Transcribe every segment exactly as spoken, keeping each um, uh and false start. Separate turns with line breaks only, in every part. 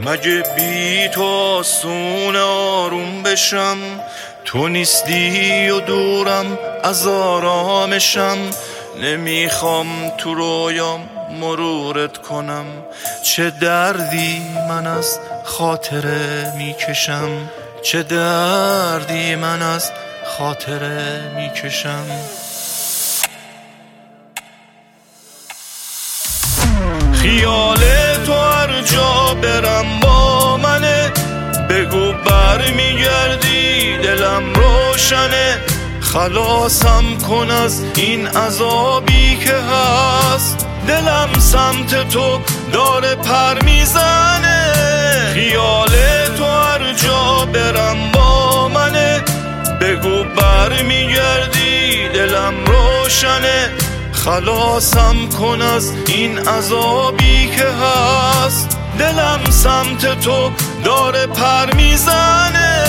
مگه بی تو آسون آروم بشم؟ تو نیستی و دورم از آرامشم، نمیخوام تو رویام مرورت کنم. چه دردی من از خاطره میکشم، چه دردی من از خاطره میکشم. خیال تو هر جا برم با منه، بگو بر میگردی دلم روشنه. خلاصم کن از این عذابی که هست، دلم سمت تو داره پر میزنه. خیال تو هر جا برم با منه، بگو بر میگردی دلم روشنه. خلاصم کن از این عذابی که هست، دلم سمت تو داره پر میزنه.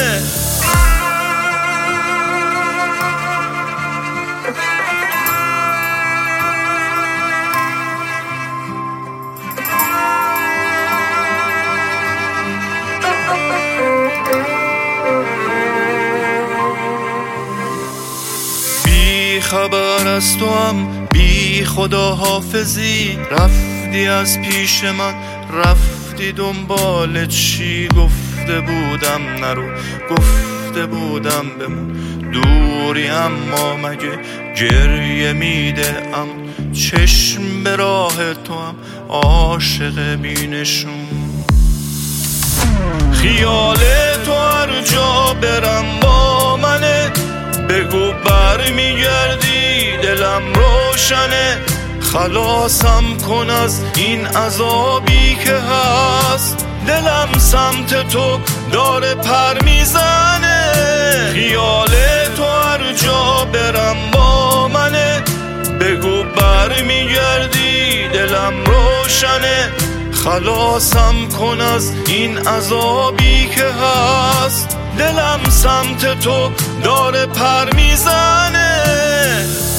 بی خبر از تو هم بی خدا حافظی، رفتی از پیش من رفتی دنبال چی؟ گفته بودم نرو، گفته بودم بمون دوری، اما مگه گریه میده؟ ام چشم به راه تو هم عاشق بینشون. خیال تو هر جا برم با منه، بگو بر میگردی دلم روشنه. خلاصم کن از این عذابی که هست، دلم سمت تو داره پر میزنه. خیال تو هر جا برم با منه، بگو بر میگردی دلم روشنه. خلاصم کن از این عذابی که هست، دلم سمت تو داره پر میزنه.